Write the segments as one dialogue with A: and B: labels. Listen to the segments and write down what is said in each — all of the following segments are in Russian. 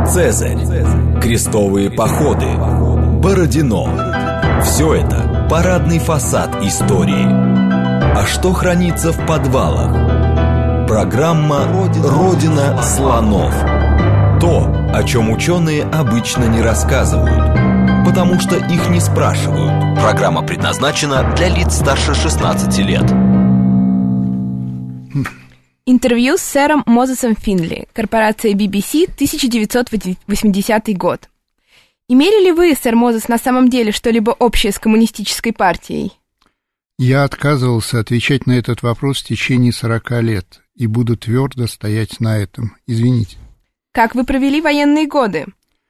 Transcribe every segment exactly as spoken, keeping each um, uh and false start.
A: Цезарь, крестовые походы, Бородино. Все это парадный фасад истории. А что хранится в подвалах? Программа «Родина слонов». То, о чем ученые обычно не рассказывают, потому что их не спрашивают. Программа предназначена для лиц старше шестнадцати лет.
B: Интервью с сэром Мозесом Финли, корпорация би би си, тысяча девятьсот восьмидесятый год. Имели ли вы, сэр Мозес, на самом деле что-либо общее с коммунистической партией?
C: Я отказывался отвечать на этот вопрос в течение сорока лет и буду твердо стоять на этом. Извините.
B: Как вы провели военные годы?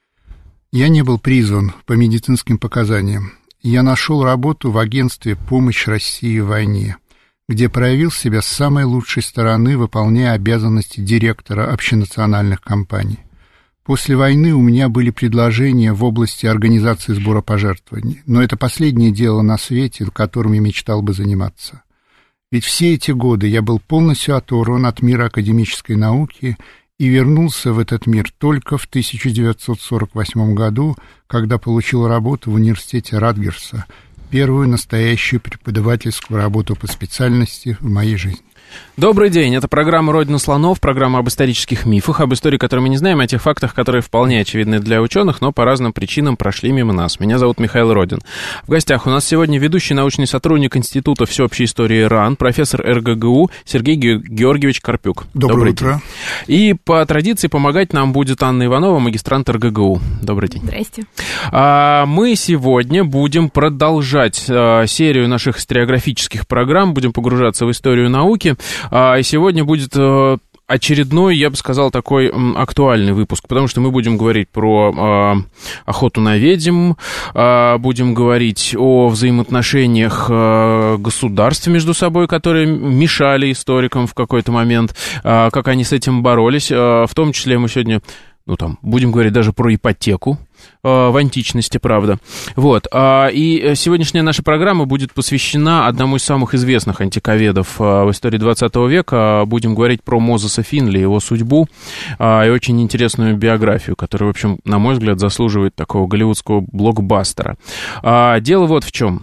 C: Я не был призван по медицинским показаниям. Я нашел работу в агентстве «Помощь России в войне», где проявил себя с самой лучшей стороны, выполняя обязанности директора общенациональных компаний. После войны у меня были предложения в области организации сбора пожертвований, но это последнее дело на свете, которым я мечтал бы заниматься. Ведь все эти годы я был полностью оторван от мира академической науки и вернулся в этот мир только в тысяча девятьсот сорок восьмом году, когда получил работу в университете Ратгерса, первую настоящую преподавательскую работу по специальности в моей жизни.
D: Добрый день, это программа «Родина слонов», программа об исторических мифах, об истории, которую мы не знаем, о тех фактах, которые вполне очевидны для ученых, но по разным причинам прошли мимо нас. Меня зовут Михаил Родин. В гостях у нас сегодня ведущий научный сотрудник Института всеобщей истории РАН, профессор эр гэ гэ у Сергей Георгиевич Карпюк.
C: Доброе
D: Добрый
C: утро.
D: День. И по традиции помогать нам будет Анна Иванова, магистрант эр гэ гэ у. Добрый день.
B: Здрасте.
D: А, мы сегодня будем продолжать а, серию наших историографических программ, будем погружаться в историю науки. И сегодня будет очередной, я бы сказал, такой актуальный выпуск, потому что мы будем говорить про э, охоту на ведьм, э, будем говорить о взаимоотношениях э, государств между собой, которые мешали историкам в какой-то момент, э, как они с этим боролись. Э, в том числе мы сегодня, ну там, будем говорить даже про ипотеку в античности, правда. Вот. И сегодняшняя наша программа будет посвящена одному из самых известных антиковедов в истории двадцатого века. Будем говорить про Мозеса Финли, его судьбу и очень интересную биографию, которая, в общем, на мой взгляд, заслуживает такого голливудского блокбастера. Дело вот в чем.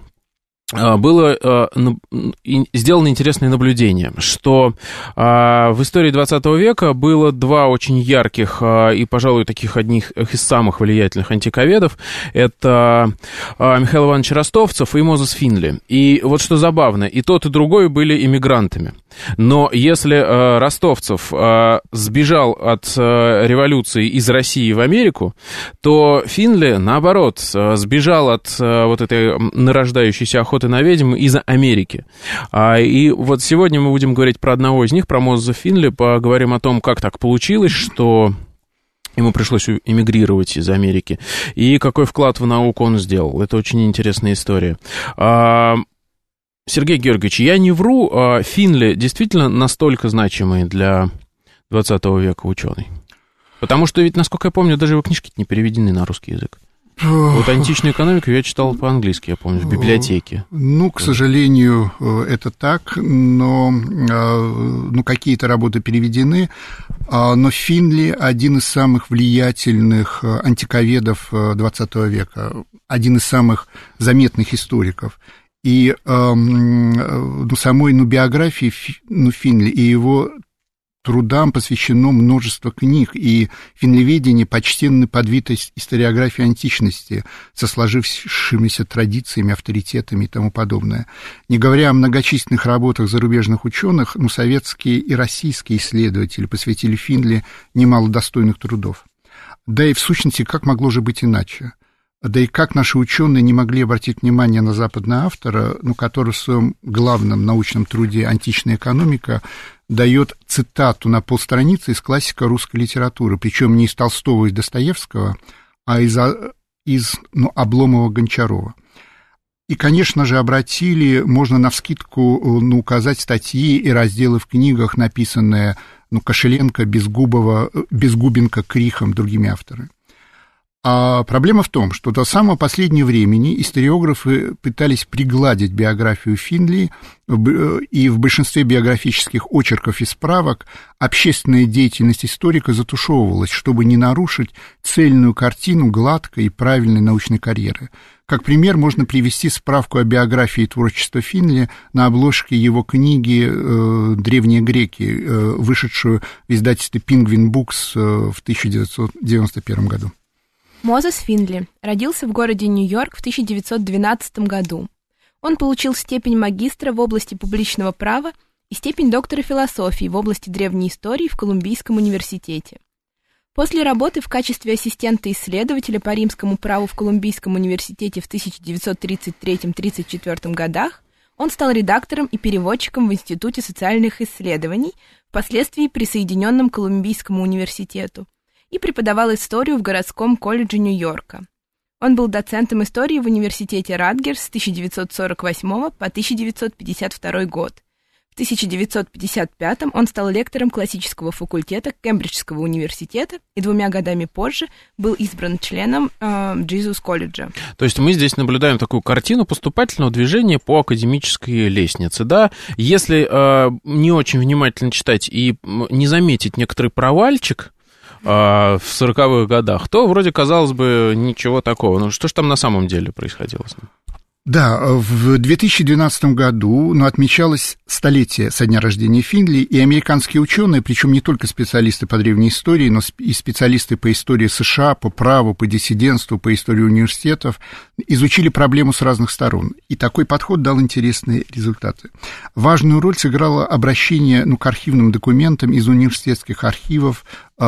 D: Было сделано интересное наблюдение, что в истории двадцатого века было два очень ярких и, пожалуй, таких одних из самых влиятельных антиковедов. Это Михаил Иванович Ростовцев и Мозес Финли. И вот что забавно, и тот, и другой были иммигрантами. Но если Ростовцев сбежал от революции из России в Америку, то Финли, наоборот, сбежал от вот этой нарождающейся охоты на ведьм из Америки. И вот сегодня мы будем говорить про одного из них, про Мозеса Финли, поговорим о том, как так получилось, что ему пришлось эмигрировать из Америки, и какой вклад в науку он сделал. Это очень интересная история. Сергей Георгиевич, я не вру, Финли действительно настолько значимый для двадцатого века ученый? Потому что ведь, насколько я помню, даже его книжки не переведены на русский язык. Вот античную экономику я читал по-английски, я помню, в библиотеке.
C: Ну, к сожалению, это так, но ну, какие-то работы переведены, но Финли один из самых влиятельных антиковедов двадцатого века, один из самых заметных историков. И ну, самой ну, биографии ну, Финли и его трудам посвящено множество книг, и финлеведение почтенный подвид историографии античности со сложившимися традициями, авторитетами и тому подобное. Не говоря о многочисленных работах зарубежных ученых, но советские и российские исследователи посвятили Финли немало достойных трудов. Да и в сущности, как могло же быть иначе? Да и как наши ученые не могли обратить внимание на западного автора, ну, который в своем главном научном труде «Античная экономика» дает цитату на полстраницы из классика русской литературы, причем не из Толстого и Достоевского, а из, из ну, Обломова-Гончарова. И, конечно же, обратили, можно навскидку ну, указать статьи и разделы в книгах, написанные ну, Кошеленко, Безгубова, Безгубенко, Крихом, другими авторами. А проблема в том, что до самого последнего времени историографы пытались пригладить биографию Финли, и в большинстве биографических очерков и справок общественная деятельность историка затушевывалась, чтобы не нарушить цельную картину гладкой и правильной научной карьеры. Как пример можно привести справку о биографии и творчестве Финли на обложке его книги «Древние греки», вышедшую в издательстве Penguin Books в тысяча девятьсот девяносто первом году.
B: Мозес Финдли родился в городе Нью-Йорк в тысяча девятьсот двенадцатом году. Он получил степень магистра в области публичного права и степень доктора философии в области древней истории в Колумбийском университете. После работы в качестве ассистента-исследователя по римскому праву в Колумбийском университете в тысяча девятьсот тридцать третьем — тридцать четвёртом годах он стал редактором и переводчиком в Институте социальных исследований, впоследствии присоединенном к Колумбийскому университету, и преподавал историю в городском колледже Нью-Йорка. Он был доцентом истории в университете Ратгерс с тысяча девятьсот сорок восьмого по тысяча девятьсот пятьдесят второй год. В тысяча девятьсот пятьдесят пятом он стал лектором классического факультета Кембриджского университета и двумя годами позже был избран членом э, Джизус колледжа.
D: То есть мы здесь наблюдаем такую картину поступательного движения по академической лестнице, да? Если э, не очень внимательно читать и не заметить некоторый провальчик э, в сороковых годах, то вроде, казалось бы, ничего такого. Ну что ж там на самом деле происходило с ним?
C: Да, в две тысячи двенадцатом году ну, отмечалось столетие со дня рождения Финдли, и американские ученые, причем не только специалисты по древней истории, но и специалисты по истории США, по праву, по диссидентству, по истории университетов, изучили проблему с разных сторон. И такой подход дал интересные результаты. Важную роль сыграло обращение ну, к архивным документам из университетских архивов,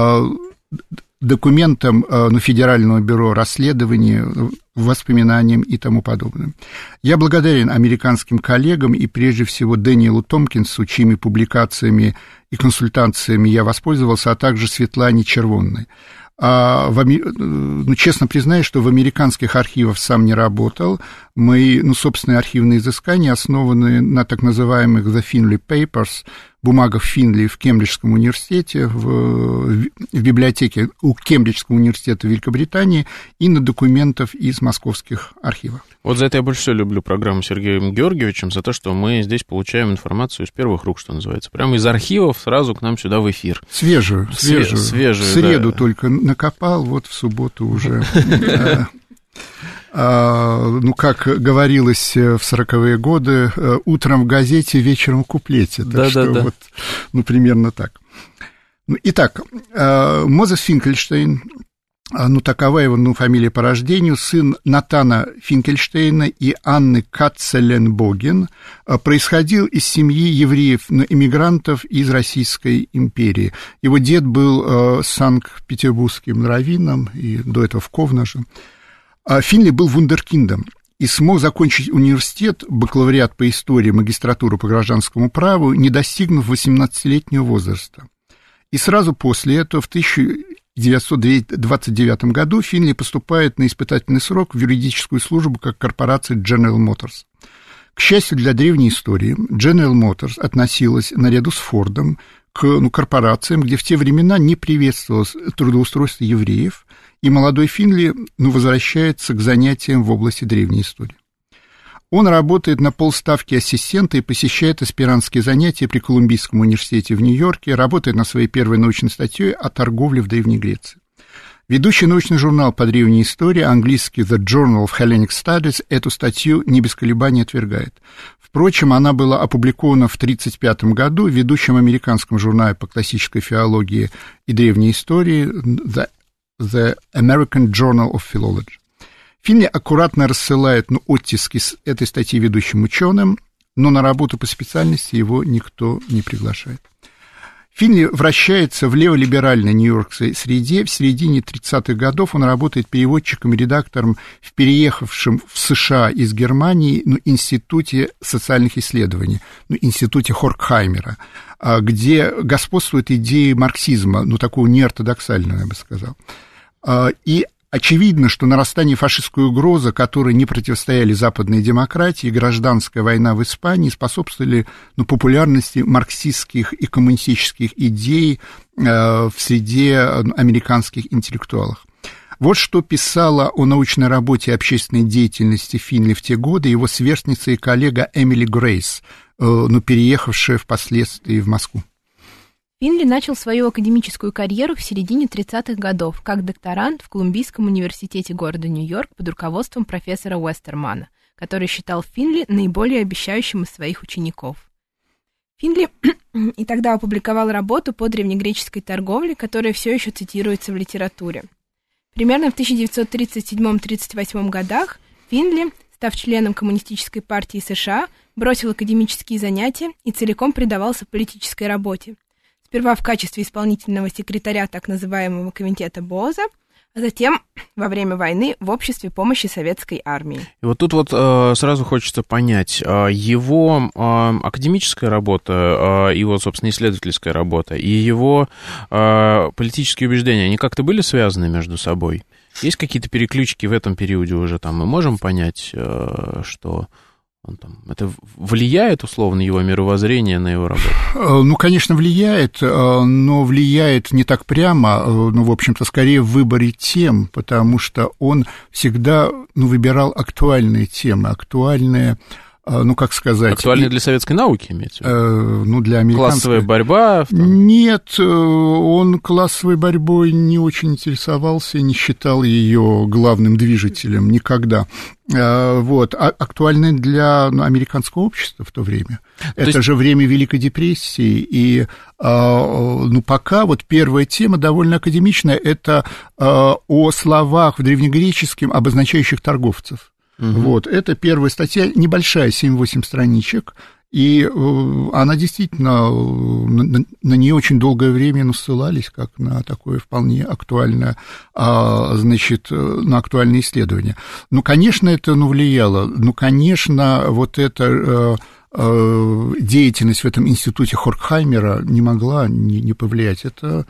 C: документам ну, Федерального бюро расследований, воспоминаниям и тому подобное. Я благодарен американским коллегам и прежде всего Дэниелу Томпкинсу, чьими публикациями и консультациями я воспользовался, а также Светлане Червонной. А в, ну, честно признаюсь, что в американских архивах сам не работал. Мои, ну, собственные архивные изыскания основаны на так называемых The Finley Papers, бумагах Финли в Кембриджском университете, в, в библиотеке у Кембриджского университета Великобритании и на документах из московских архивов.
D: Вот за это я больше всего люблю программу с Сергеем Георгиевичем, за то, что мы здесь получаем информацию из первых рук, что называется. Прямо из архивов сразу к нам сюда в эфир.
C: Свежую, свежую.
D: Свежую,
C: в среду
D: да.
C: Только накопал, вот в субботу уже... Ну, как говорилось в сороковые годы, утром в газете, вечером в куплете. Так
D: да,
C: что
D: да, да.
C: вот, ну, примерно так. Итак, Мозес Финкельштейн, ну, такова его ну, фамилия по рождению, сын Натана Финкельштейна и Анны Катцеленбоген, происходил из семьи евреев-эмигрантов из Российской империи. Его дед был санкт-петербургским раввином, и до этого в Ковнаже. Финли был вундеркиндом и смог закончить университет, бакалавриат по истории, магистратуру по гражданскому праву, не достигнув восемнадцатилетнего возраста. И сразу после этого, в тысяча девятьсот двадцать девятом году, Финли поступает на испытательный срок в юридическую службу как корпорация General Motors. К счастью для древней истории, General Motors относилась наряду с Фордом к ну, корпорациям, где в те времена не приветствовалось трудоустройство евреев, и молодой Финли ну, возвращается к занятиям в области древней истории. Он работает на полставки ассистента и посещает аспирантские занятия при Колумбийском университете в Нью-Йорке, работает над своей первой научной статьей о торговле в Древней Греции. Ведущий научный журнал по древней истории, английский The Journal of Hellenic Studies, эту статью не без колебаний отвергает. Впрочем, она была опубликована в тысяча девятьсот тридцать пятом году в ведущем американском журнале по классической филологии и древней истории The The American Journal of Philology. Финли аккуратно рассылает ну, оттиски с этой статьи ведущим ученым, но на работу по специальности его никто не приглашает. Финли вращается в леволиберальной нью-йоркской среде. В середине тридцатых годов он работает переводчиком и редактором в переехавшем в США из Германии ну, Институте социальных исследований, ну, Институте Хоркхаймера, где господствуют идеи марксизма, ну, такого неортодоксального, я бы сказал. И очевидно, что нарастание фашистской угрозы, которой не противостояли западные демократии, гражданская война в Испании способствовали ну, популярности марксистских и коммунистических идей э, в среде американских интеллектуалов. Вот что писала о научной работе и общественной деятельности Финли в те годы его сверстница и коллега Эмили Грейс, ну, переехавшая впоследствии в Москву.
B: Финли начал свою академическую карьеру в середине тридцатых годов как докторант в Колумбийском университете города Нью-Йорк под руководством профессора Уэстермана, который считал Финли наиболее обещающим из своих учеников. Финли и тогда опубликовал работу по древнегреческой торговле, которая все еще цитируется в литературе. Примерно в тысяча девятьсот тридцать седьмом — тридцать восьмом годах Финли, став членом Коммунистической партии США, бросил академические занятия и целиком предавался политической работе. Сперва в качестве исполнительного секретаря так называемого комитета Боза, а затем во время войны в обществе помощи советской армии.
D: И вот тут вот э, сразу хочется понять, э, его э, академическая работа, э, его, собственно, исследовательская работа и его э, политические убеждения, они как-то были связаны между собой? Есть какие-то переключки в этом периоде уже там? Мы можем понять, э, что... Он там, это влияет, условно, его мировоззрение на его работу?
C: Ну, конечно, влияет, но влияет не так прямо, ну, в общем-то, скорее в выборе тем, потому что он всегда, ну, выбирал актуальные темы, актуальные, ну, как сказать...
D: Актуальные для советской науки, имеется в виду?
C: Ну, для американской...
D: Классовая борьба? Там...
C: Нет, он классовой борьбой не очень интересовался, не считал ее главным движителем никогда. Вот, а актуальны для, ну, американского общества в то время. То Это есть... же время Великой депрессии, и, ну, пока вот первая тема довольно академичная, это о словах в древнегреческом, обозначающих торговцев. Угу. Вот, это первая статья, небольшая, семь-восемь страничек, и она действительно, на, на нее очень долгое время ну, ссылались, как на такое вполне актуальное, значит, на актуальное исследование. Ну, конечно, это ну, влияло, ну, конечно, вот эта деятельность в этом институте Хоркхаймера не могла не, не повлиять, это...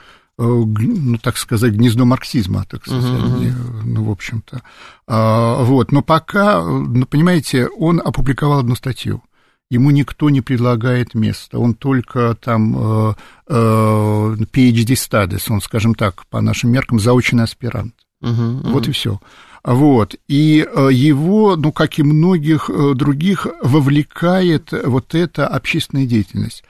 C: ну, так сказать, гнездо марксизма, так сказать, uh-huh. ну, в общем-то. А, вот, но пока, ну, понимаете, он опубликовал одну статью, ему никто не предлагает место, он только там пи эйч ди studies, он, скажем так, по нашим меркам, заочный аспирант. Uh-huh, uh-huh. Вот и все. Вот, и его, ну, как и многих других, вовлекает вот эта общественная деятельность.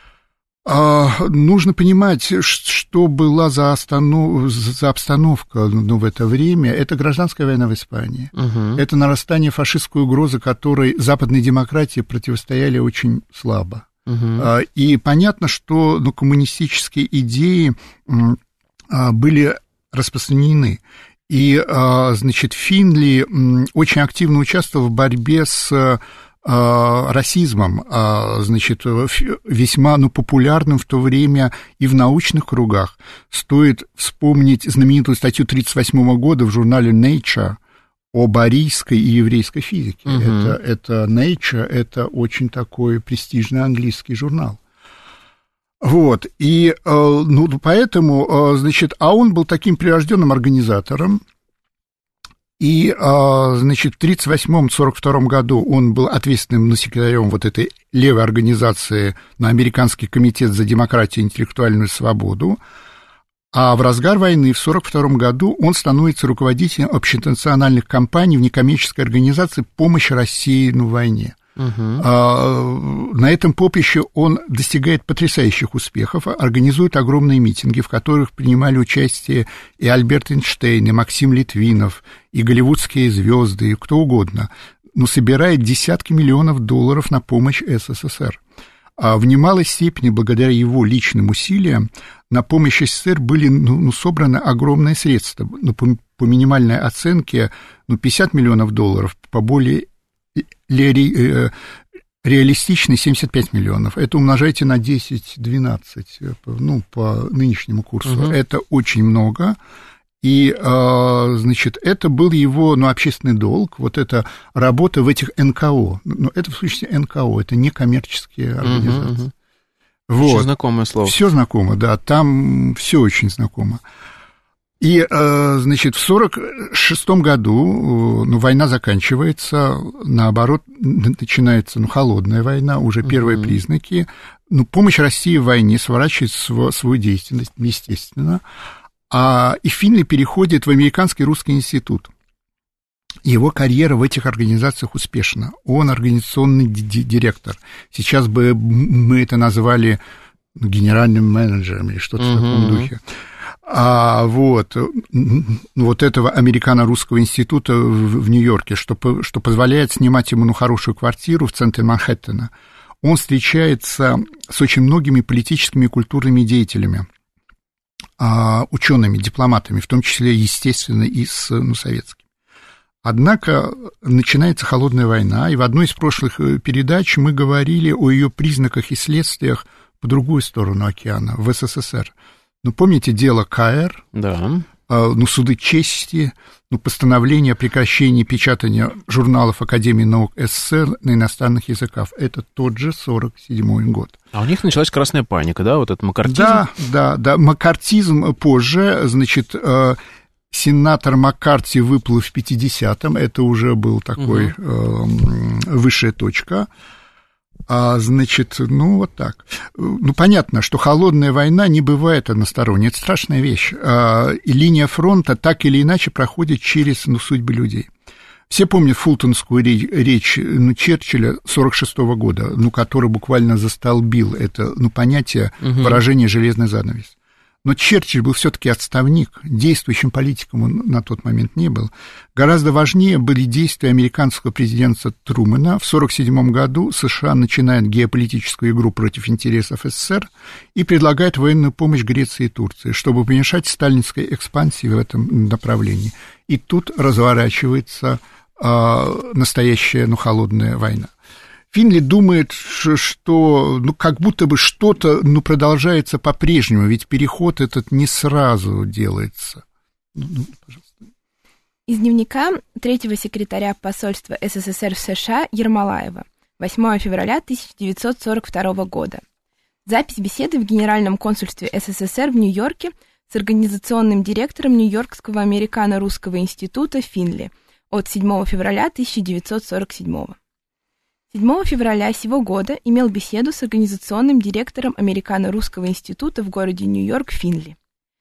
C: Нужно понимать, что была за, останов... за обстановка ну, в это время. Это гражданская война в Испании. Uh-huh. Это нарастание фашистской угрозы, которой западные демократии противостояли очень слабо. Uh-huh. И понятно, что ну, коммунистические идеи были распространены. И, значит, Финли очень активно участвовал в борьбе с... расизмом, значит, весьма ну, популярным в то время и в научных кругах. Стоит вспомнить знаменитую статью тысяча девятьсот тридцать восьмого года в журнале Nature об арийской и еврейской физике. Uh-huh. Это, это Nature, это очень такой престижный английский журнал. Вот, и, ну, поэтому, значит, а он был таким прирожденным организатором. И, значит, в тридцать восьмом — сорок втором году он был ответственным секретарем вот этой левой организации на Американский комитет за демократию и интеллектуальную свободу, а в разгар войны в сорок втором году он становится руководителем общенациональных кампаний в некоммерческой организации «Помощь России в войне». Uh-huh. На этом поприще он достигает потрясающих успехов, организует огромные митинги, в которых принимали участие и Альберт Эйнштейн, и Максим Литвинов, и голливудские звезды, и кто угодно, но собирает десятки миллионов долларов на помощь СССР. А в немалой степени, благодаря его личным усилиям, на помощь СССР были ну, собраны огромные средства. Ну, по, по минимальной оценке ну, пятьдесят миллионов долларов, по более реалистичный семьдесят пять миллионов. Это умножайте на десять-двенадцать, ну, по нынешнему курсу. Uh-huh. Это очень много. И, значит, это был его, ну, общественный долг, вот эта работа в этих эн ка о. Ну, это, в сущности, эн ка о, это некоммерческие организации. Uh-huh, uh-huh. Вот. Очень знакомое слово. Все знакомо, да, там все очень знакомо. И, значит, в сорок шестом году, ну, война заканчивается, наоборот, начинается, ну, холодная война, уже первые uh-huh. признаки. Ну, помощь России в войне сворачивает свою деятельность, естественно. А, и Финли переходит в Американский русский институт. Его карьера в этих организациях успешна. Он организационный директор. Сейчас бы мы это назвали генеральным менеджером или что-то mm-hmm. в таком духе. А вот, вот этого Американо-русского института в, в Нью-Йорке, что, что позволяет снимать ему ну, хорошую квартиру в центре Манхэттена. Он встречается с очень многими политическими и культурными деятелями, учеными, дипломатами, в том числе, естественно, и с ну, советскими. Однако начинается холодная война, и в одной из прошлых передач мы говорили о ее признаках и следствиях по другую сторону океана, в СССР. Ну, помните дело КАЭР?
D: Да.
C: Ну, суды чести, ну, постановление о прекращении печатания журналов Академии наук СССР на иностранных языках. Это тот же сорок седьмой год.
D: А у них началась красная паника, да, вот этот маккартизм?
C: Да, да, да, маккартизм позже, значит, сенатор Маккарти выплыл в пятидесятом, это уже был такой угу. высшая точка. А, значит, ну, вот так. Ну, понятно, что холодная война не бывает односторонней, это страшная вещь. А, и линия фронта так или иначе проходит через ну, судьбы людей. Все помнят фултонскую речь, речь ну, Черчилля сорок шестого года, ну, который буквально застолбил это ну, понятие угу. выражения «железный занавес». Но Черчилль был все-таки отставник, действующим политиком он на тот момент не был. Гораздо важнее были действия американского президента Трумэна. В сорок седьмом году США начинает геополитическую игру против интересов СССР и предлагает военную помощь Греции и Турции, чтобы помешать сталинской экспансии в этом направлении. И тут разворачивается э, настоящая ну, холодная война. Финли думает, что ну, как будто бы что-то ну, продолжается по-прежнему, ведь переход этот не сразу делается. Ну, пожалуйста.
B: Из дневника третьего секретаря посольства СССР в США Ермолаева, восьмого февраля тысяча девятьсот сорок второго года. Запись беседы в Генеральном консульстве СССР в Нью-Йорке с организационным директором Нью-Йоркского американо-русского института Финли от седьмого февраля тысяча девятьсот сорок седьмого. седьмого февраля сего года имел беседу с организационным директором Американо-русского института в городе Нью-Йорк Финли.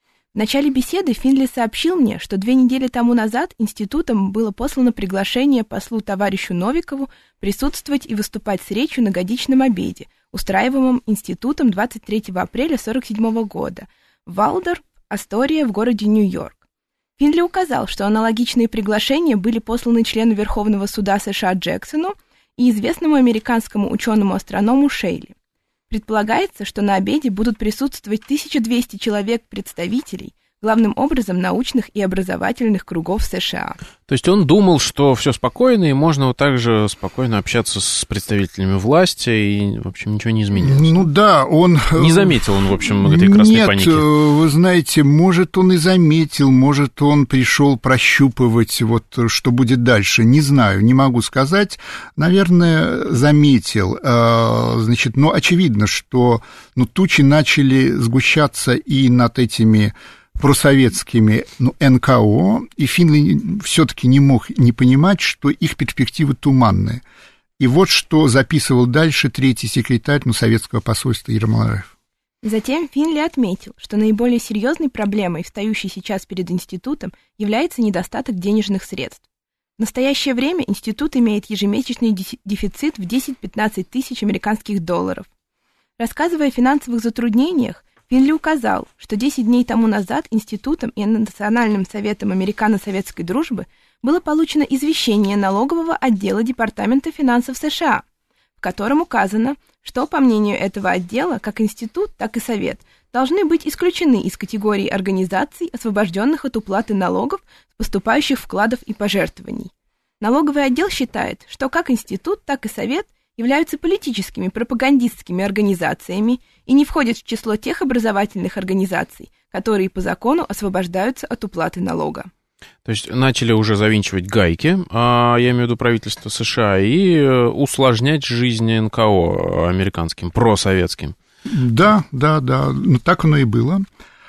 B: В начале беседы Финли сообщил мне, что две недели тому назад институтом было послано приглашение послу товарищу Новикову присутствовать и выступать с речью на годичном обеде, устраиваемом институтом двадцать третьего апреля сорок седьмого года в Валдорф, Астория в городе Нью-Йорк. Финли указал, что аналогичные приглашения были посланы члену Верховного суда США Джексону и известному американскому ученому-астроному Шейли. Предполагается, что на обеде будут присутствовать тысяча двести человек-представителей, главным образом научных и образовательных кругов США.
D: То есть он думал, что все спокойно, и можно вот так же спокойно общаться с представителями власти, и, в общем, ничего не изменилось.
C: Ну да, он...
D: Не заметил он, в общем, этой красной
C: Нет,
D: паники.
C: Нет, вы знаете, может, он и заметил, может, он пришел прощупывать, вот, что будет дальше, не знаю, не могу сказать. Наверное, заметил. Значит, но очевидно, что ну, тучи начали сгущаться и над этими... просоветскими ну, эн ка о, и Финли все-таки не мог не понимать, что их перспективы туманные. И вот что записывал дальше третий секретарь ну, советского посольства Ермолаев.
B: Затем Финли отметил, что наиболее серьезной проблемой, встающей сейчас перед институтом, является недостаток денежных средств. В настоящее время институт имеет ежемесячный дефицит в десять-пятнадцать тысяч американских долларов. Рассказывая о финансовых затруднениях, Финли указал, что десять дней тому назад Институтом и Национальным советом американо-советской дружбы было получено извещение налогового отдела Департамента финансов США, в котором указано, что, по мнению этого отдела, как институт, так и совет должны быть исключены из категории организаций, освобожденных от уплаты налогов с поступающих вкладов и пожертвований. Налоговый отдел считает, что как институт, так и совет являются политическими пропагандистскими организациями и не входят в число тех образовательных организаций, которые по закону освобождаются от уплаты налога.
D: То есть начали уже завинчивать гайки, а, я имею в виду правительство США, и усложнять жизнь эн ка о американским, просоветским.
C: Да, да, да, ну, так оно и было.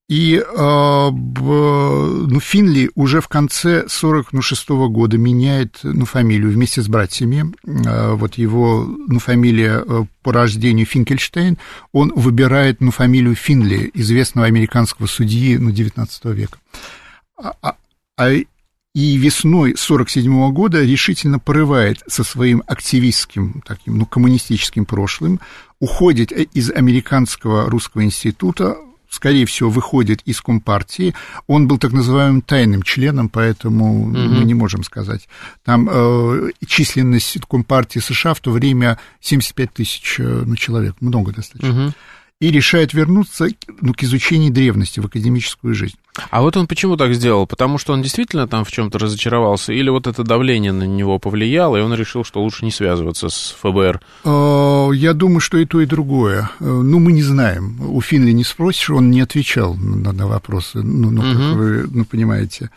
C: И э, ну, Финли уже в конце сорок шестого года меняет ну, фамилию вместе с братьями. Э, вот его ну, фамилия по рождению Финкельштейн. Он выбирает ну, фамилию Финли, известного американского судьи ну, девятнадцатого века. А, а, и весной сорок седьмого года решительно порывает со своим активистским, таким, ну, коммунистическим прошлым, уходит из Американского русского института, скорее всего, выходит из Компартии. Он был так называемым тайным членом, поэтому mm-hmm. мы не можем сказать. Там э, численность Компартии США в то время семьдесят пять тысяч ну, человек, много достаточно. Mm-hmm. И решает вернуться ну, к изучению древности в академическую жизнь.
D: А вот он почему так сделал? Потому что он действительно там в чем-то разочаровался? Или вот это давление на него повлияло, и он решил, что лучше не связываться с ФБР?
C: Я думаю, что и то, и другое. Ну, мы не знаем. У Финли не спросишь, он не отвечал на, на вопросы, ну, ну, как вы ну, понимаете.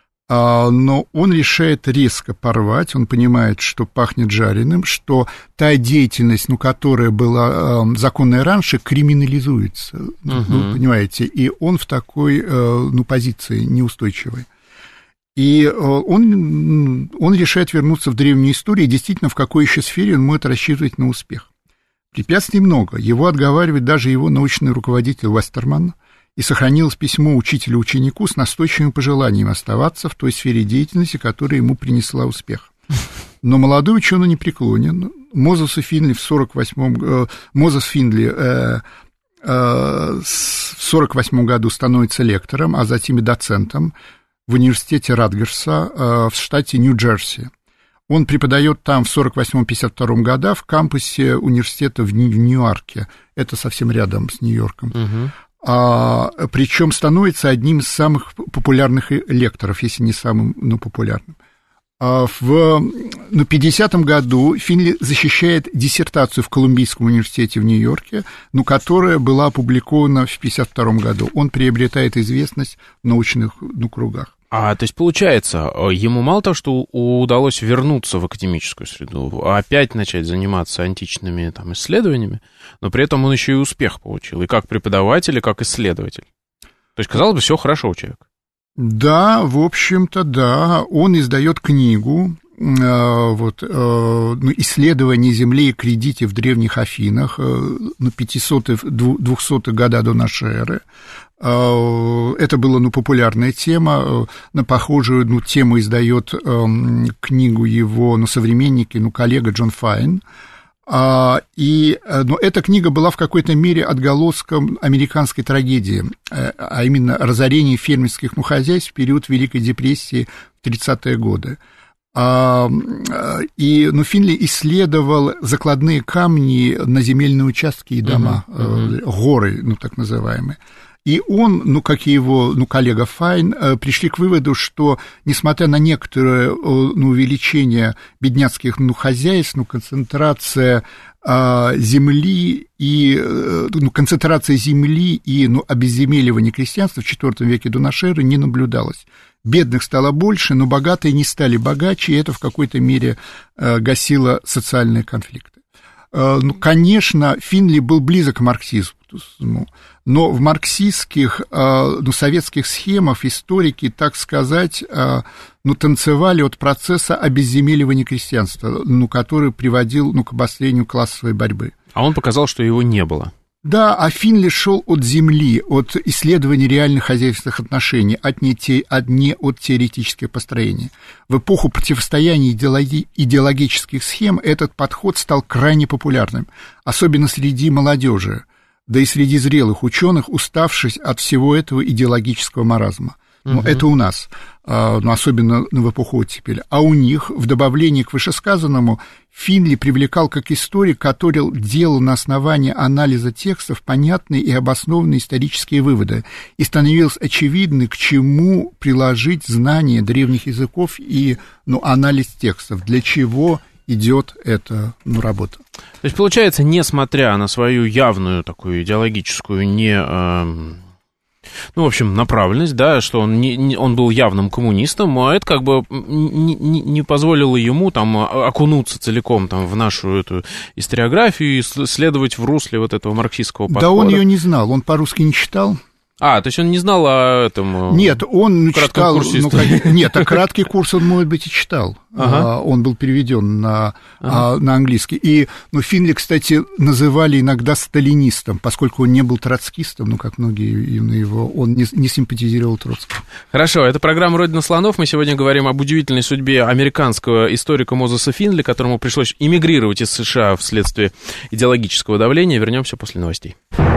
C: Но он решает резко порвать, он понимает, что пахнет жареным, что та деятельность, ну, которая была э, законной раньше, криминализуется, uh-huh. вы понимаете, и он в такой, э, ну, позиции неустойчивой. И э, он, он решает вернуться в древнюю историю, и действительно, в какой еще сфере он может рассчитывать на успех. Препятствий много, его отговаривает даже его научный руководитель Вестерман, и сохранилось письмо учителя ученику с настойчивым пожеланием оставаться в той сфере деятельности, которая ему принесла успех. Но молодой ученый не преклонен. Мозес Финли в сорок восьмом, э, Мозес Финли э, э, в сорок восьмом году становится лектором, а затем и доцентом в университете Радгерса э, в штате Нью-Джерси. Он преподает там в сорок восьмом — пятьдесят втором годах в кампусе университета в Нью-Йорке. Это совсем рядом с Нью-Йорком. Uh-huh. А, причем становится одним из самых популярных лекторов, если не самым, ну, популярным. А в ну, пятидесятом году Финли защищает диссертацию в Колумбийском университете в Нью-Йорке, ну, которая была опубликована в пятьдесят втором году. Он приобретает известность в научных ну, кругах.
D: А, то есть, получается, ему мало того, что удалось вернуться в академическую среду, а опять начать заниматься античными там, исследованиями, но при этом он еще и успех получил, и как преподаватель, и как исследователь. То есть, казалось бы, все хорошо у человека.
C: Да, в общем-то, да. Он издает книгу вот, ну, «Исследование Земли и кредите в древних Афинах», ну, пятисотые — двухсотые года до нашей эры. Это была, ну, популярная тема. На похожую, ну, тему издает книгу его, ну, современники, ну, коллега Джон Файн. И, но эта книга была в какой-то мере отголоском американской трагедии, а именно разорения фермерских ну, хозяйств в период Великой депрессии в тридцатые годы. И ну, Финли исследовал закладные камни на земельные участки и дома, uh-huh, uh-huh. горы, ну, так называемые. И он, ну, как и его ну, коллега Файн, пришли к выводу, что, несмотря на некоторое ну, увеличение бедняцких ну, хозяйств, ну, концентрация а, земли и ну, концентрация земли и ну, обезземеливание крестьянства в четвёртом веке до нашей эры не наблюдалось. Бедных стало больше, но богатые не стали богаче, и это в какой-то мере а, гасило социальные конфликты. А, ну, конечно, Финли был близок к марксизму. Но в марксистских, ну, советских схемах историки, так сказать, ну, танцевали от процесса обезземеливания крестьянства, ну, который приводил ну, к обострению классовой борьбы.
D: А он показал, что его не было.
C: Да, а Финли шел от земли, от исследования реальных хозяйственных отношений, от не, те, от не от теоретических построений. В эпоху противостояния идеологи, идеологических схем этот подход стал крайне популярным, особенно среди молодежи, да и среди зрелых ученых, уставшись от всего этого идеологического маразма. Но угу. это у нас, ну, особенно в эпоху оттепели. А у них, в добавлении к вышесказанному, Финли привлекал как историк, который делал на основании анализа текстов понятные и обоснованные исторические выводы, и становилось очевидно, к чему приложить знания древних языков и ну, анализ текстов, для чего идет эта ну, работа.
D: То есть, получается, несмотря на свою явную такую идеологическую не, э, ну, в общем, направленность, да, что он, не, не, он был явным коммунистом, а это как бы не, не, не позволило ему там окунуться целиком там, в нашу эту историографию и следовать в русле вот этого марксистского подхода.
C: Да он ее не знал, он по-русски не читал.
D: А, то есть он не знал о этом...
C: Нет, он читал... Ну, как, нет, а краткий курс он, может быть, и читал. Ага. Он был переведен на, ага. на английский. И, ну, Финли, кстати, называли иногда сталинистом, поскольку он не был троцкистом, ну, как многие его, он не, не симпатизировал Троцкому.
D: Хорошо, это программа «Родина слонов». Мы сегодня говорим об удивительной судьбе американского историка Мозеса Финли, которому пришлось эмигрировать из США вследствие идеологического давления. Вернемся после новостей.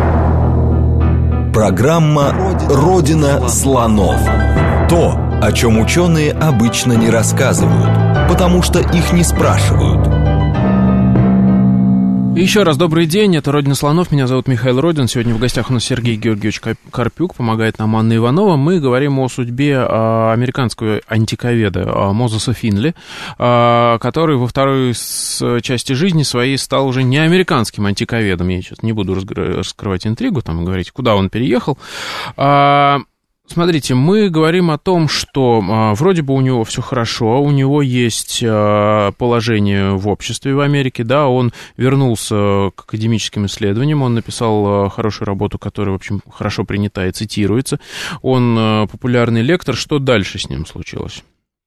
A: Программа «Родина слонов». То, о чем ученые обычно не рассказывают, потому что их не спрашивают.
D: Еще раз добрый день, это «Родина слонов», меня зовут Михаил Родин. Сегодня в гостях у нас Сергей Георгиевич Карпюк, помогает нам Анна Иванова. Мы говорим о судьбе американского антиковеда Мозеса Финли, который во второй части жизни своей стал уже не американским антиковедом. Я сейчас не буду раскрывать интригу, там, говорить, куда он переехал. Смотрите, мы говорим о том, что а, вроде бы у него все хорошо, у него есть а, положение в обществе в Америке, да, он вернулся к академическим исследованиям, он написал а, хорошую работу, которая, в общем, хорошо принята и цитируется, он а, популярный лектор. Что дальше с ним случилось?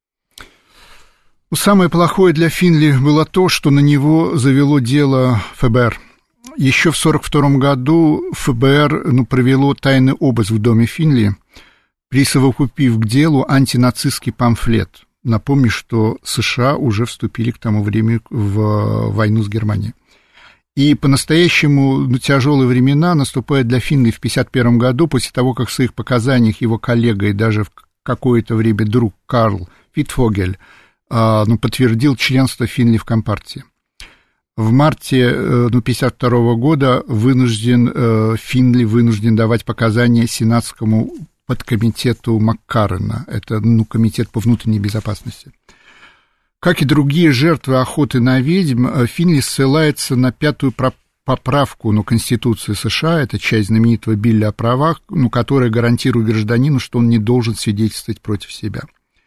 C: Самое плохое для Финли было то, что на него завело дело эф бэ эр. Еще в сорок втором году эф бэ эр ну, провело тайный обыск в доме Финли, присовокупив к делу антинацистский памфлет. Напомню, что США уже вступили к тому времени в войну с Германией. И по-настоящему ну, тяжелые времена наступают для Финли в пятьдесят первом году, после того, как в своих показаниях его коллега и даже в какое-то время друг Карл Витфогель а, ну, подтвердил членство Финли в Компартии. В марте ну, пятьдесят второго года вынужден, э, Финли вынужден давать показания сенатскому подкомитету Маккарена, это ну, комитет по внутренней безопасности. Как и другие жертвы охоты на ведьм, Финли ссылается на пятую поправку ну, Конституции США, это часть знаменитого Билля о правах, ну, которая гарантирует гражданину, что он не должен свидетельствовать против себя.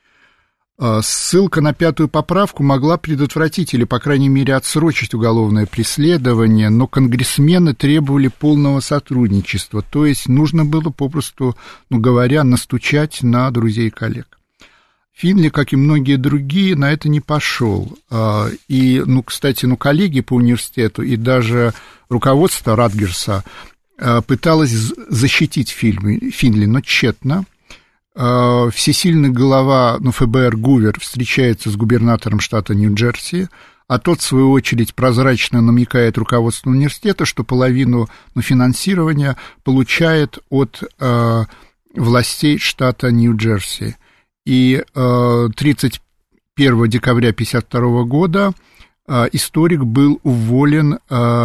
C: Ссылка на пятую поправку могла предотвратить или, по крайней мере, отсрочить уголовное преследование, но конгрессмены требовали полного сотрудничества, то есть нужно было, попросту ну, говоря, настучать на друзей и коллег. Финли, как и многие другие, на это не пошел. И, ну, кстати, ну, коллеги по университету и даже руководство Ратгерса пыталось защитить Финли, но тщетно. Всесильный глава ну, эф бэ эр Гувер встречается с губернатором штата Нью-Джерси, а тот, в свою очередь, прозрачно намекает руководству университета, что половину ну, финансирования получает от э, властей штата Нью-Джерси. И э, тридцать первого декабря тысяча девятьсот пятьдесят второго года э, историк был уволен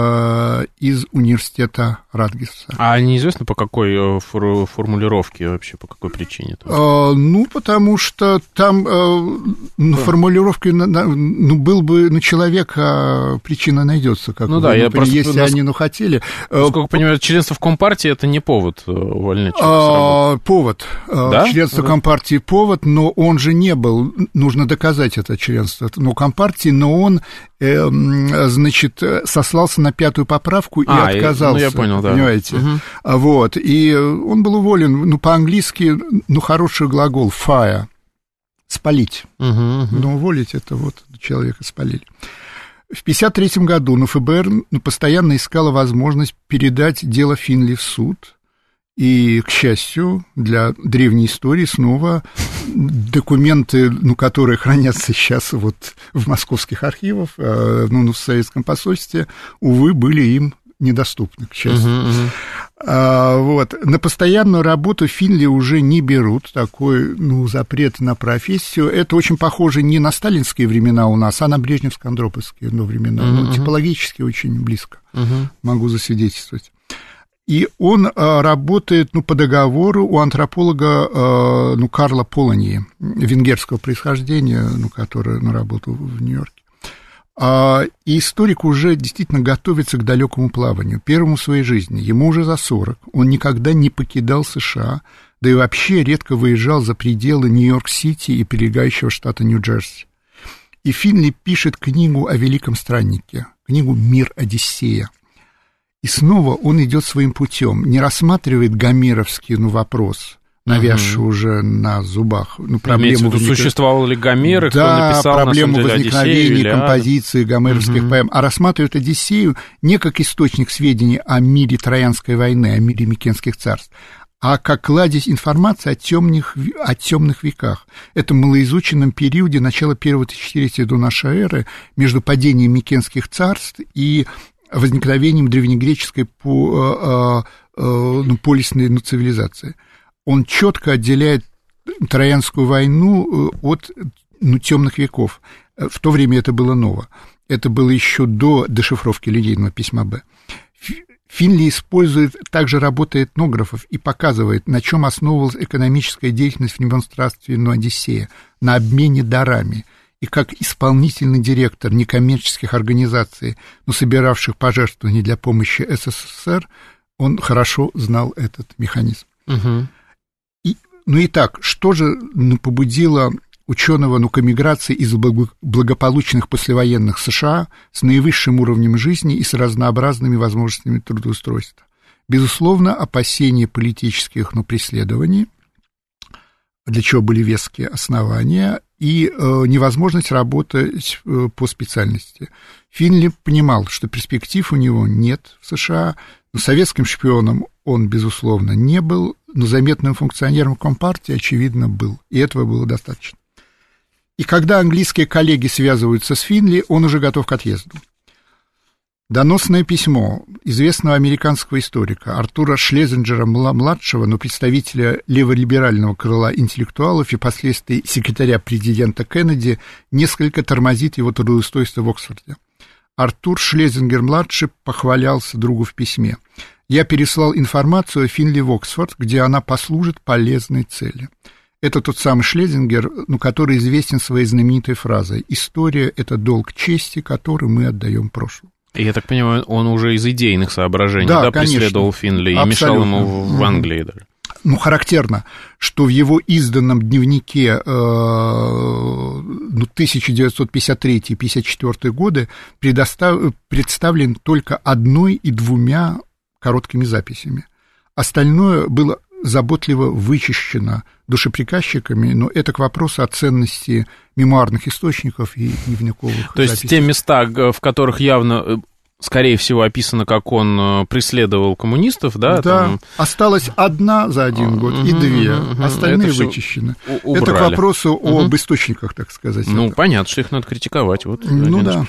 C: э, из университета Ратгерса.
D: А неизвестно, по какой фор- формулировке вообще, по какой причине?
C: Э, ну, потому что там э, ну, формулировки, ну, был бы на человека, причина найдется. Как
D: ну да, я просто...
C: Если нас... они, ну, хотели.
D: Насколько понимаю, членство в Компартии — это не повод увольнять человека с работы.
C: Повод. Да? Членство да. Компартии — повод, но он же не был, нужно доказать это членство, ну, Компартии, но он, э, значит, сослался на пятую поправку и а, отказался.
D: И, ну, я понял, да.
C: Понимаете? Угу. Вот, и он был уволен, ну, по-английски, ну, хороший глагол fire, спалить. Угу, угу. Но уволить — это вот человека спалили. В пятьдесят третьем году ну, эф бэ эр ну, постоянно искала возможность передать дело Финли в суд, и, к счастью, для древней истории снова документы, ну, которые хранятся сейчас вот в московских архивах, ну, в советском посольстве, увы, были им недоступны, к счастью. Uh-huh, uh-huh. А, вот. На постоянную работу Финли уже не берут, такой ну, запрет на профессию. Это очень похоже не на сталинские времена у нас, а на брежневско-андроповские ну, времена. Uh-huh, ну, типологически очень близко, uh-huh. могу засвидетельствовать. И он а, работает ну, по договору у антрополога а, ну, Карла Поланьи, венгерского происхождения, ну, который ну, работал в Нью-Йорке. И историк уже действительно готовится к далекому плаванию, первому в своей жизни. Ему уже за сорок, он никогда не покидал США, да и вообще редко выезжал за пределы Нью-Йорк-Сити и прилегающего штата Нью-Джерси. И Финли пишет книгу о великом страннике, книгу «Мир Одиссея». И снова он идет своим путем, не рассматривает гомеровский, ну, вопрос, навязший угу. уже на зубах. Ну, проблему
D: возник... существовал ли Гомер, и
C: да,
D: кто написал,
C: проблему
D: на самом деле,
C: возникновения
D: Одиссею,
C: композиции гомеровских угу. поэм, а рассматривает Одиссею не как источник сведений о мире Троянской войны, о мире Микенских царств, а как кладезь информации о темных, о темных веках. Это малоизученном периоде начала первого тысячелетия до нашей эры между падением Микенских царств и возникновением древнегреческой по, э, э, ну, полисной ну, цивилизации. Он четко отделяет Троянскую войну от ну, темных веков. В то время это было ново. Это было еще до дешифровки линейного письма Б. Финли использует, также работа этнографов и показывает, на чем основывалась экономическая деятельность в времен странствия Одиссея, на обмене дарами. И как исполнительный директор некоммерческих организаций, но собиравших пожертвования для помощи СССР, он хорошо знал этот механизм. Угу. И, ну и так, что же ну, побудило ученого ну, к эмиграции из благополучных послевоенных США с наивысшим уровнем жизни и с разнообразными возможностями трудоустройства? Безусловно, опасения политических ну, преследований, для чего были веские основания, и э, невозможность работать э, по специальности. Финли понимал, что перспектив у него нет в США, но советским шпионом он, безусловно, не был, но заметным функционером Компартии, очевидно, был, и этого было достаточно. И когда английские коллеги связываются с Финли, он уже готов к отъезду. Доносное письмо известного американского историка Артура Шлезинджера-младшего, но представителя леволиберального крыла интеллектуалов и впоследствии секретаря президента Кеннеди, несколько тормозит его трудоустройство в Оксфорде. Артур Шлезингер-младший похвалялся другу в письме. «Я переслал информацию о Финли в Оксфорд, где она послужит полезной цели». Это тот самый Шлезингер, ну, который известен своей знаменитой фразой «История – это долг чести, который мы отдаем прошлому».
D: И, я так понимаю, он уже из идейных соображений да, да, преследовал Финли и абсолютно. Мешал ему в Англии даже.
C: Ну, характерно, что в его изданном дневнике э, ну, тысяча девятьсот пятьдесят третий — пятьдесят четвёртый годы предостав... представлен только одной и двумя короткими записями. Остальное было заботливо вычищено душеприказчиками, но это к вопросу о ценности мемуарных источников и дневниковых
D: То
C: записей.
D: есть те места, в которых явно, скорее всего, описано, как он преследовал коммунистов, да?
C: Да,
D: там...
C: осталась одна за один год uh-huh, и две, uh-huh, остальные вычищены. У- это к вопросу uh-huh. об источниках, так сказать.
D: Ну,
C: это.
D: Понятно, что их надо критиковать, вот
C: ну, да.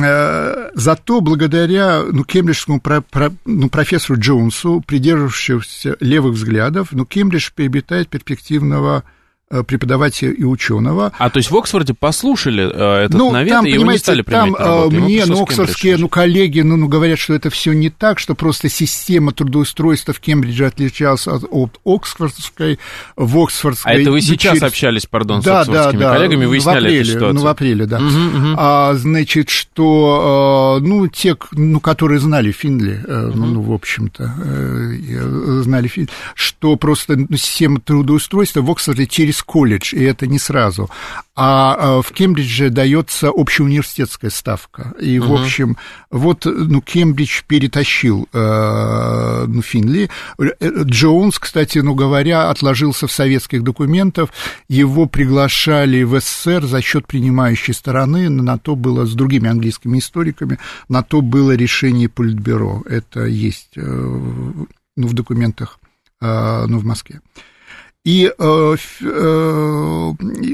C: Зато благодаря ну, кембриджскому про- про- ну, профессору Джонсу, придерживавшемуся левых взглядов, ну, Кембридж приобретает перспективного преподавателя и ученого.
D: А то есть в Оксфорде послушали э, этот
C: ну,
D: навет,
C: там,
D: и его не стали применять
C: там,
D: на работу?
C: Мне, ну, оксфордские ну, коллеги ну, ну, говорят, что это все не так, что просто система трудоустройства в Кембридже отличалась от, от оксфордской, в оксфордской...
D: А это вы сейчас
C: через...
D: общались, пардон,
C: да,
D: с оксфордскими
C: да,
D: коллегами,
C: да,
D: выясняли
C: апреле,
D: эту ситуацию?
C: Ну, в апреле, да.
D: Угу, угу.
C: А, значит, что, ну, те, ну, которые знали Финли, угу. ну, в общем-то, знали Финли, что просто ну, система трудоустройства в Оксфорде через колледж, и это это не сразу. А в Кембридже дается общеуниверситетская ставка. И, в uh-huh. общем, вот ну, Кембридж перетащил э, ну, Финли. Джонс, кстати, ну говоря, отложился в советских документах. Его приглашали в СССР за счет принимающей стороны. На то было, с другими английскими историками, на то было решение Политбюро. Это есть э, ну, в документах э, ну, в Москве. И э, э,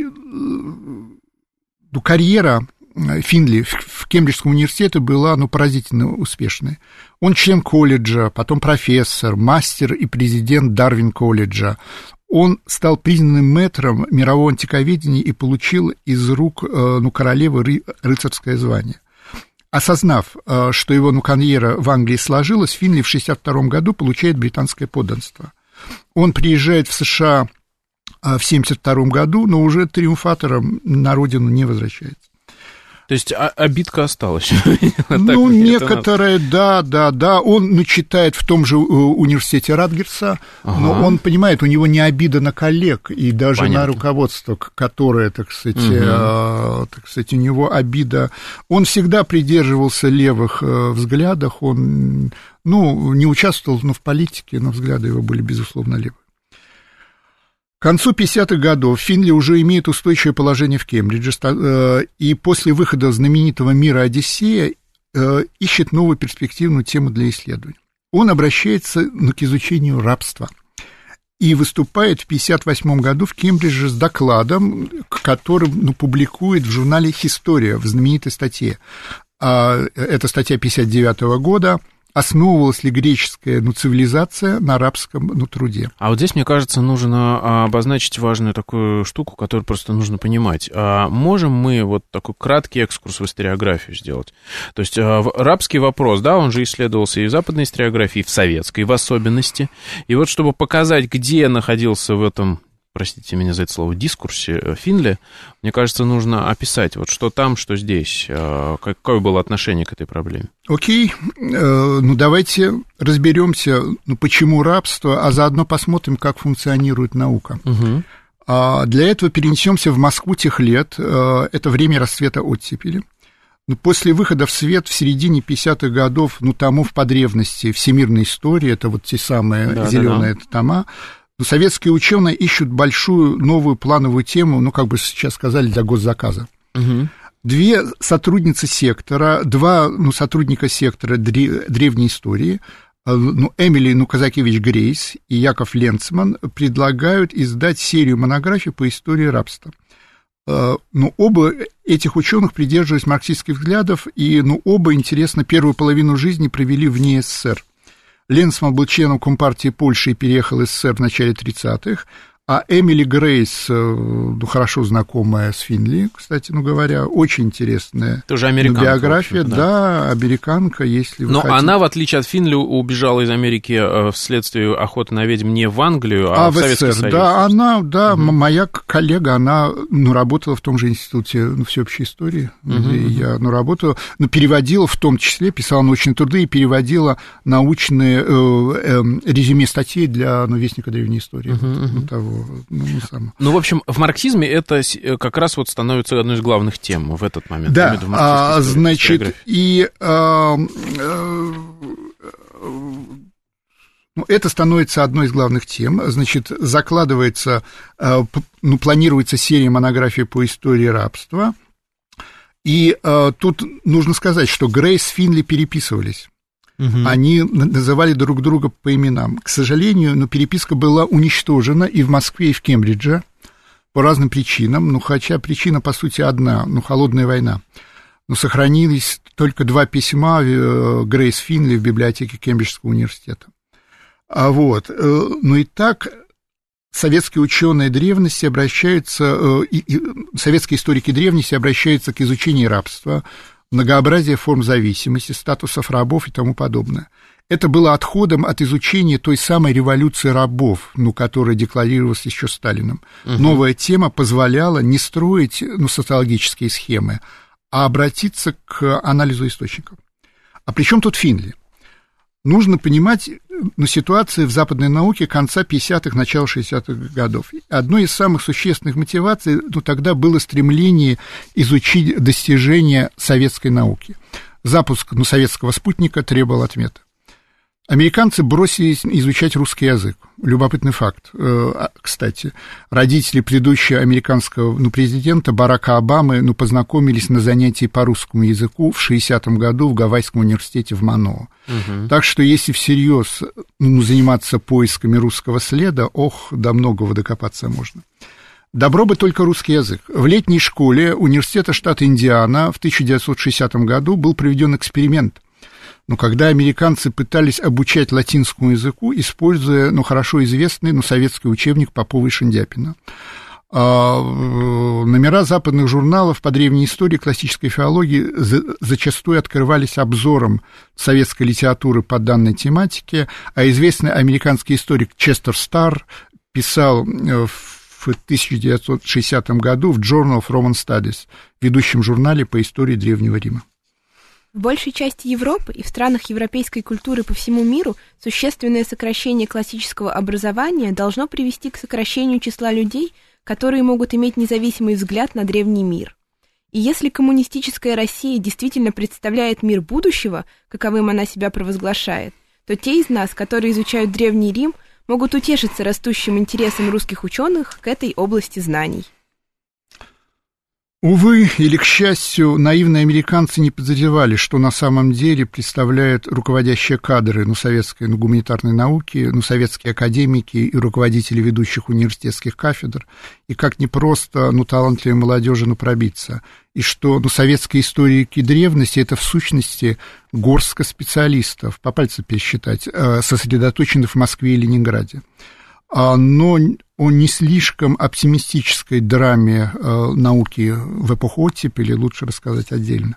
C: ну, карьера Финли в Кембриджском университете была ну, поразительно успешной. Он член колледжа, потом профессор, мастер и президент Дарвин-колледжа. Он стал признанным мэтром мирового антиковедения и получил из рук э, ну, королевы ры, рыцарское звание. Осознав, э, что его ну, карьера в Англии сложилась, Финли в шестьдесят втором году получает британское подданство. Он приезжает в США в семьдесят втором году, но уже триумфатором на родину не возвращается.
D: То есть обидка осталась?
C: Ну, некоторые, да, да, да. Он ну, читает в том же университете Ратгерса, ага. но он понимает, у него не обида на коллег, и даже Понятно. На руководство, которое, так сказать, угу. э, так сказать, у него обида. Он всегда придерживался левых э, взглядов, он... Ну, не участвовал, но в политике, но взгляды его были, безусловно, левые. К концу пятидесятых годов Финли уже имеет устойчивое положение в Кембридже, и после выхода знаменитого «Мира Одиссея» ищет новую перспективную тему для исследований. Он обращается ну, к изучению рабства и выступает в пятьдесят восьмом году в Кембридже с докладом, которым ну, публикует в журнале «История» в знаменитой статье. Это статья пятьдесят девятого года. Основывалась ли греческая ну, цивилизация на рабском ну, труде?
D: А вот здесь, мне кажется, нужно обозначить важную такую штуку, которую просто нужно понимать. А можем мы вот такой краткий экскурс в историографию сделать? То есть рабский вопрос, да, он же исследовался и в западной историографии, и в советской в особенности. И вот чтобы показать, где находился в этом, простите меня за это слово, дискурсе Финли, мне кажется, нужно описать, вот что там, что здесь, какое было отношение к этой проблеме.
C: Окей, ну давайте разберемся, ну, почему рабство, а заодно посмотрим, как функционирует наука. Угу. А для этого перенесемся в Москву тех лет, это время расцвета оттепели. Ну, после выхода в свет в середине пятидесятых годов, ну, томов по древности, всемирной истории, это вот те самые да, зеленые да, да. тома, советские ученые ищут большую новую плановую тему, ну, как бы сейчас сказали, для госзаказа. Угу. Две сотрудницы сектора, два ну, сотрудника сектора древней истории, ну, Эмили Нуказакевич-Грейс и Яков Ленцман предлагают издать серию монографий по истории рабства. Ну, оба этих ученых придерживались марксистских взглядов, и ну, оба, интересно, первую половину жизни провели вне СССР. Ленцман был членом Компартии Польши и переехал из СССР в начале тридцатых, а Эмили Грейс, ну, хорошо знакомая с Финли, кстати, ну, говоря, очень интересная
D: тоже американка,
C: биография, да. да, американка, если вы
D: Но
C: хотите.
D: она, в отличие от Финли, убежала из Америки вследствие охоты на ведьм не в Англию, а, а в Советский Союз.
C: Да, она, да, угу. моя коллега, она, ну, работала в том же институте ну, всеобщей истории, угу. где я, ну, работала, ну, переводила в том числе, писала научные труды и переводила научные э, э, резюме статей для, ну, Вестника древней истории, угу, вот, угу. того. Ну,
D: ну, в общем, в марксизме это как раз вот становится одной из главных тем в этот момент.
C: Да, а, значит, и а, а, ну, это становится одной из главных тем. Значит, закладывается, а, ну, планируется серия монографий по истории рабства. И а, тут нужно сказать, что Грейс с Финли переписывались. Угу. Они называли друг друга по именам. К сожалению, ну, переписка была уничтожена и в Москве, и в Кембридже по разным причинам, ну, хотя причина, по сути, одна, ну, холодная война. Но сохранились только два письма Грейс Финли в библиотеке Кембриджского университета. А вот, ну, и так советские ученые древности обращаются, и, и, советские историки древности обращаются к изучению рабства, многообразие форм зависимости, статусов рабов и тому подобное. Это было отходом от изучения той самой революции рабов, ну, которая декларировалась еще Сталиным. Угу. Новая тема позволяла не строить ну, социологические схемы, а обратиться к анализу источников. А при чем тут Финли? Нужно понимать ну, ситуацию в западной науке конца пятидесятых, начала шестидесятых годов. Одной из самых существенных мотиваций ну, тогда было стремление изучить достижения советской науки. Запуск ну, советского спутника требовал ответа. Американцы бросились изучать русский язык. Любопытный факт. Кстати, родители предыдущего американского ну, президента Барака Обамы ну, познакомились на занятии по русскому языку в шестидесятом году в Гавайском университете в Маноа. Угу. Так что если всерьез ну, заниматься поисками русского следа, ох, до многого докопаться можно. Добро бы только русский язык. В летней школе университета штата Индиана в тысяча девятьсот шестидесятом году был проведен эксперимент. Но когда американцы пытались обучать латинскому языку, используя ну, хорошо известный ну, советский учебник Попова и Шиндяпина. А, номера западных журналов по древней истории классической филологии за, зачастую открывались обзором советской литературы по данной тематике, а известный американский историк Честер Старр писал в тысяча девятьсот шестидесятом году в Journal of Roman Studies, ведущем журнале по истории Древнего Рима.
B: В большей части Европы и в странах европейской культуры по всему миру существенное сокращение классического образования должно привести к сокращению числа людей, которые могут иметь независимый взгляд на древний мир. И если коммунистическая Россия действительно представляет мир будущего, каковым она себя провозглашает, то те из нас, которые изучают Древний Рим, могут утешиться растущим интересом русских ученых к этой области знаний.
C: Увы, или к счастью, наивные американцы не подозревали, что на самом деле представляют руководящие кадры ну, советской ну, гуманитарной науки, ну, советские академики и руководители ведущих университетских кафедр, и как непросто ну, талантливой молодежи ну, пробиться, и что ну, советские историки древности – это в сущности горстка специалистов, по пальцам пересчитать, сосредоточенных в Москве и Ленинграде. Но о не слишком оптимистической драме э, науки в эпоху оттепели лучше рассказать отдельно.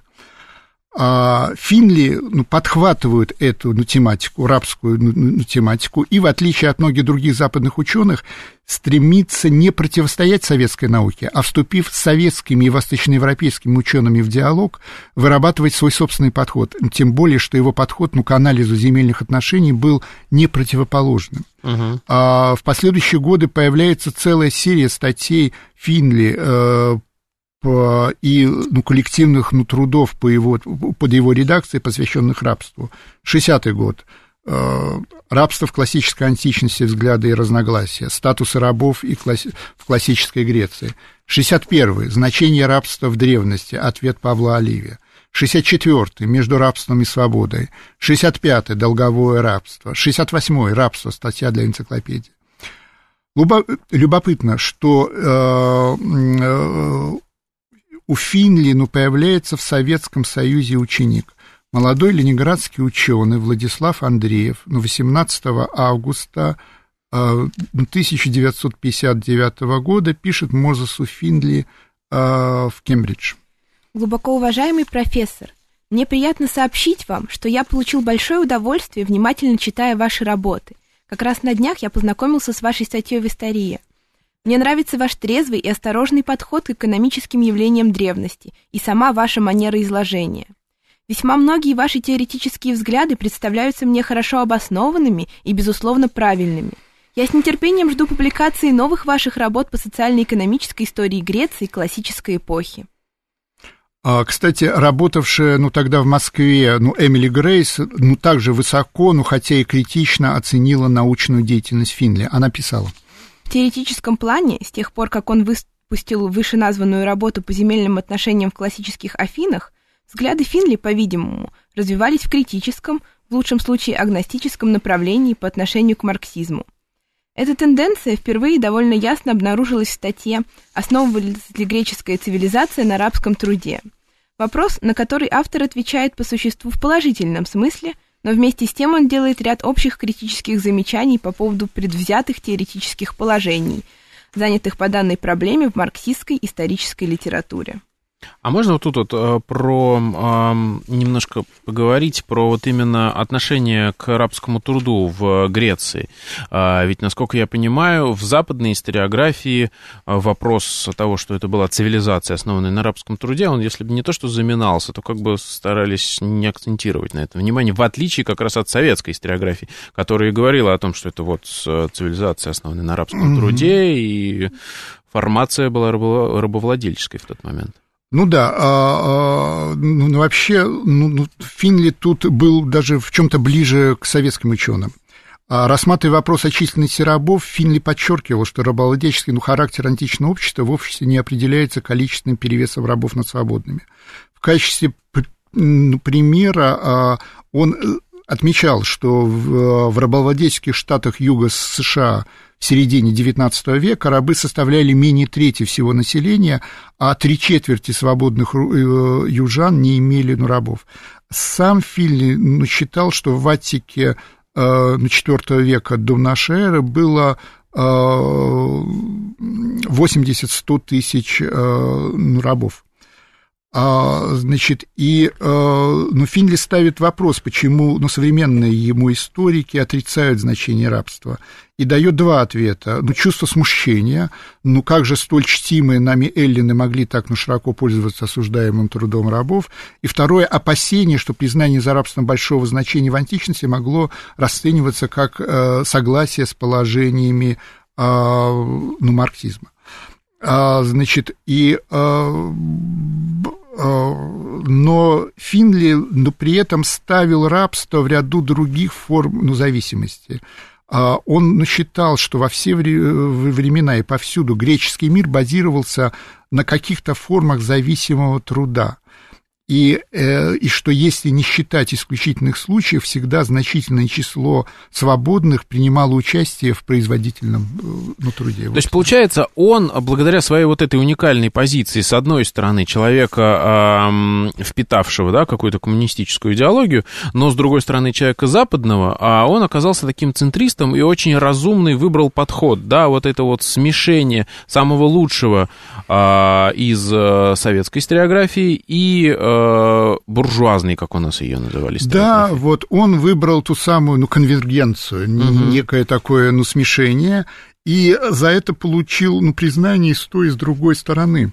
C: А Финли ну, подхватывают эту ну, тематику, рабскую ну, ну, тематику, и, в отличие от многих других западных ученых, стремится не противостоять советской науке, а, вступив с советскими и восточноевропейскими учеными в диалог, вырабатывать свой собственный подход. Тем более, что его подход ну, к анализу земельных отношений был не противоположным. Uh-huh. А в последующие годы появляется целая серия статей Финли э, по, и ну, коллективных ну, трудов по его, под его редакцией, посвященных рабству. шестидесятый год. Э, рабство в классической античности, взгляды и разногласия. Статусы рабов и класс, в классической Греции. шестьдесят первый. Значение рабства в древности. Ответ Павла Оливия. шестьдесят четвёртый. Между рабством и свободой. шестьдесят пятый. Долговое рабство. шестьдесят восьмой. Рабство. Статья для энциклопедии. Любопытно, что э, э, у Финли ну, появляется в Советском Союзе ученик. Молодой ленинградский ученый Владислав Андреев ну, восемнадцатого августа э, тысяча девятьсот пятьдесят девятого года пишет Мозесу Финли э, в Кембридж.
B: Глубоко уважаемый профессор, мне приятно сообщить вам, что я получил большое удовольствие, внимательно читая ваши работы. Как раз на днях я познакомился с вашей статьей в «Истории». Мне нравится ваш трезвый и осторожный подход к экономическим явлениям древности и сама ваша манера изложения. Весьма многие ваши теоретические взгляды представляются мне хорошо обоснованными и, безусловно, правильными. Я с нетерпением жду публикации новых ваших работ по социально-экономической истории Греции классической эпохи.
C: Кстати, работавшая, ну, тогда в Москве, ну, Эмили Грейс, ну, также высоко, ну, хотя и критично оценила научную деятельность Финли. Она писала.
B: В теоретическом плане, с тех пор, как он выпустил вышеназванную работу по земельным отношениям в классических Афинах, взгляды Финли, по-видимому, развивались в критическом, в лучшем случае агностическом направлении по отношению к марксизму. Эта тенденция впервые довольно ясно обнаружилась в статье «Основывалась ли греческая цивилизация на рабском труде?». Вопрос, на который автор отвечает по существу в положительном смысле, но вместе с тем он делает ряд общих критических замечаний по поводу предвзятых теоретических положений, занятых по данной проблеме в марксистской исторической литературе.
D: А можно вот тут вот про э, немножко поговорить про вот именно отношение к рабскому труду в Греции? А, ведь, насколько я понимаю, в западной историографии вопрос того, что это была цивилизация, основанная на рабском труде, он, если бы не то что заминался, то как бы старались не акцентировать на это внимание, в отличие как раз от советской историографии, которая говорила о том, что это вот цивилизация, основанная на рабском mm-hmm. труде, и формация была рабовладельческой в тот момент.
C: Ну да, а, а, ну, вообще ну, Финли тут был даже в чем-то ближе к советским ученым. А, рассматривая вопрос о численности рабов, Финли подчеркивал, что рабовладельческий ну, характер античного общества в обществе не определяется количественным перевесом рабов над свободными. В качестве ну, примера а, он отмечал, что в, в рабовладельческих штатах Юга США в середине девятнадцатого века рабы составляли менее трети всего населения, а три четверти свободных южан не имели ну, рабов. Сам Финли ну, считал, что в Аттике э, четвёртого века до нашей эры было э, восемьдесят-сто тысяч э, ну, рабов. А, значит, и ну, Финли ставит вопрос, почему ну, современные ему историки отрицают значение рабства, и дает два ответа. Ну, чувство смущения, ну, как же столь чтимые нами эллины могли так ну, широко пользоваться осуждаемым трудом рабов, и второе, опасение, что признание за рабством большого значения в античности могло расцениваться как э, согласие с положениями э, ну, марксизма. А, значит, и а, а, но Финли но при этом ставил рабство в ряду других форм ну, зависимости. Он считал, что во все времена и повсюду греческий мир базировался на каких-то формах зависимого труда. И, и что если не считать исключительных случаев, всегда значительное число свободных принимало участие в производительном ну, труде.
D: То есть, получается, он, благодаря своей вот этой уникальной позиции, с одной стороны, человека, э, впитавшего да, какую-то коммунистическую идеологию, но, с другой стороны, человека западного, а он оказался таким центристом и очень разумный выбрал подход, да, вот это вот смешение самого лучшего э, из э, советской историографии и э, буржуазный, как у нас ее называли.
C: Да, вот он выбрал ту самую, ну, конвергенцию, угу. некое такое, ну, смешение, и за это получил, ну, признание и с той, и с другой стороны.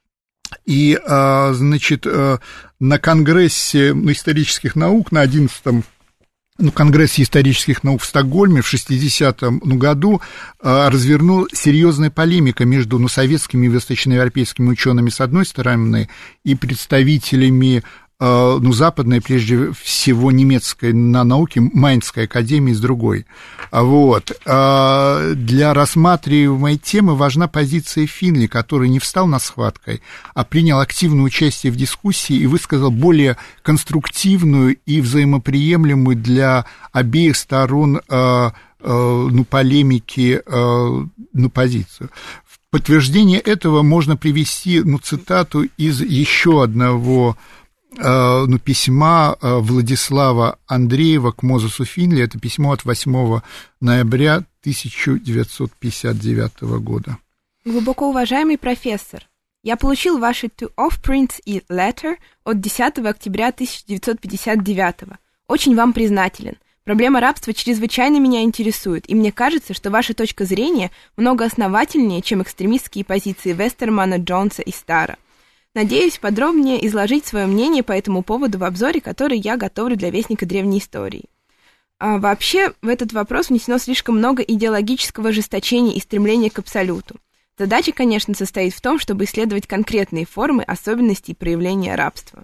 C: И, значит, на Конгрессе исторических наук, на одиннадцатом ну, Конгрессе исторических наук в Стокгольме в шестидесятом ну, году а, развернул серьезная полемика между ну, советскими и восточноевропейскими учеными с одной стороны и представителями а, ну, западной, прежде всего немецкой на науке, Майнской академии с другой. Вот. А, для рассматриваемой темы важна позиция Финли, который не встал на схваткой, а принял активное участие в дискуссии и высказал более конструктивную и взаимоприемлемую для обеих сторон а, а, ну, полемики а, ну, позицию. В подтверждение этого можно привести ну, цитату из еще одного ну, письма Владислава Андреева к Мозесу Финли. Это письмо от восьмого ноября тысяча девятьсот пятьдесят девятого года.
B: Глубоко уважаемый профессор, я получил ваши To Offprints и Letter от десятого октября тысяча девятьсот пятьдесят девятого. Очень вам признателен. Проблема рабства чрезвычайно меня интересует, и мне кажется, что ваша точка зрения много основательнее, чем экстремистские позиции Вестермана, Джонса и Стара. Надеюсь подробнее изложить свое мнение по этому поводу в обзоре, который я готовлю для Вестника древней истории. А вообще, в этот вопрос внесено слишком много идеологического ожесточения и стремления к абсолюту. Задача, конечно, состоит в том, чтобы исследовать конкретные формы, особенности и проявления рабства.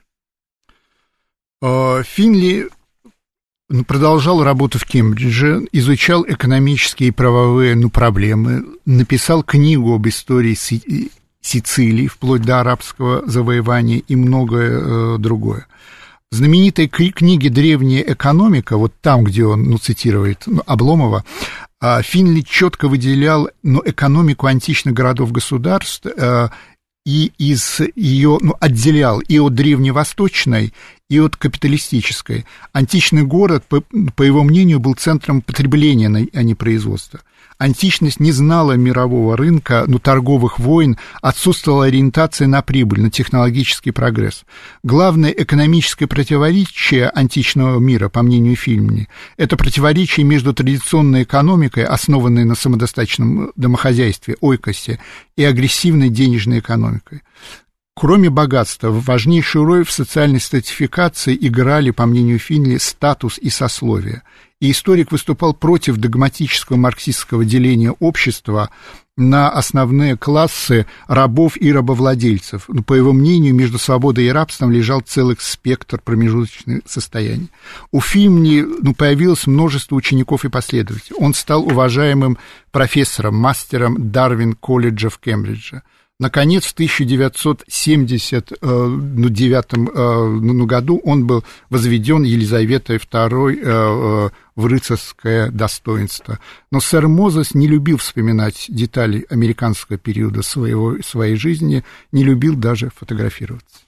C: Финли продолжал работу в Кембридже, изучал экономические и правовые ну, проблемы, написал книгу об истории Сицилии, вплоть до арабского завоевания и многое э, другое. В знаменитой книге «Древняя экономика», вот там, где он ну, цитирует ну, Обломова, э, Финли четко выделял ну, экономику античных городов-государств э, и из ее ну, отделял и от древневосточной, и от капиталистической. Античный город, по, по его мнению, был центром потребления, а не производства. Античность не знала мирового рынка, ну, торговых войн, отсутствовала ориентация на прибыль, на технологический прогресс. Главное экономическое противоречие античного мира, по мнению Финли, это противоречие между традиционной экономикой, основанной на самодостаточном домохозяйстве, ойкосе, и агрессивной денежной экономикой. Кроме богатства, важнейшую роль в социальной стратификации играли, по мнению Финли, статус и сословие. И историк выступал против догматического марксистского деления общества на основные классы рабов и рабовладельцев. По его мнению, между свободой и рабством лежал целый спектр промежуточных состояний. У Финли ну, появилось множество учеников и последователей. Он стал уважаемым профессором, мастером Дарвин-колледжа в Кембридже. Наконец, в тысяча девятьсот семьдесят девятом году он был возведен Елизаветой второй в рыцарское достоинство. Но сэр Мозес не любил вспоминать детали американского периода своего, своей жизни, не любил даже фотографироваться.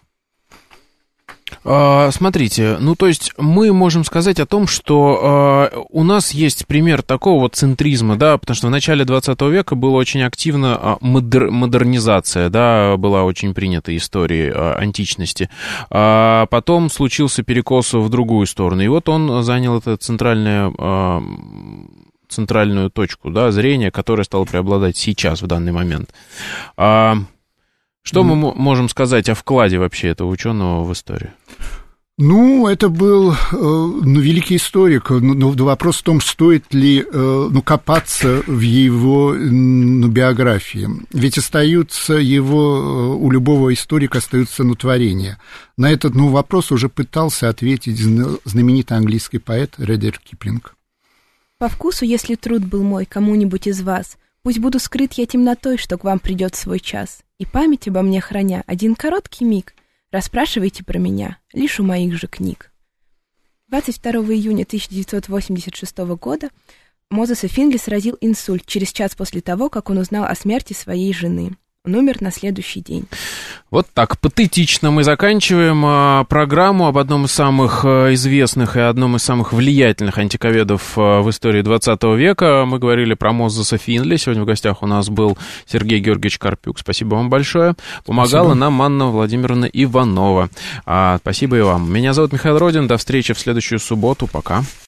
D: Смотрите, ну то есть мы можем сказать о том, что э, у нас есть пример такого вот центризма, да, потому что в начале двадцатого века была очень активна модер, модернизация, да, была очень принята история э, античности, а потом случился перекос в другую сторону, и вот он занял это центральное... Э, центральную точку, да, зрения, которая стала преобладать сейчас, в данный момент. А, что mm. мы можем сказать о вкладе вообще этого ученого в историю?
C: Ну, это был ну, великий историк, но вопрос в том, стоит ли ну, копаться в его ну, биографии. Ведь остаются его, у любого историка остаются ну, творения. На этот ну, вопрос уже пытался ответить знаменитый английский поэт Редьярд Киплинг.
B: По вкусу, если труд был мой кому-нибудь из вас, пусть буду скрыт я темнотой, что к вам придет свой час, и память обо мне храня один короткий миг, расспрашивайте про меня лишь у моих же книг. двадцать второго июня тысяча девятьсот восемьдесят шестого года Мозеса Финли сразил инсульт через час после того, как он узнал о смерти своей жены. Он умер на следующий день.
D: Вот так патетично мы заканчиваем а, программу об одном из самых а, известных и одном из самых влиятельных антиковедов а, в истории двадцатого века. Мы говорили про Мозеса Финли. Сегодня в гостях у нас был Сергей Георгиевич Карпюк. Спасибо вам большое. Помогала спасибо. Нам Анна Владимировна Иванова. А, спасибо и вам. Меня зовут Михаил Родин. До встречи в следующую субботу. Пока.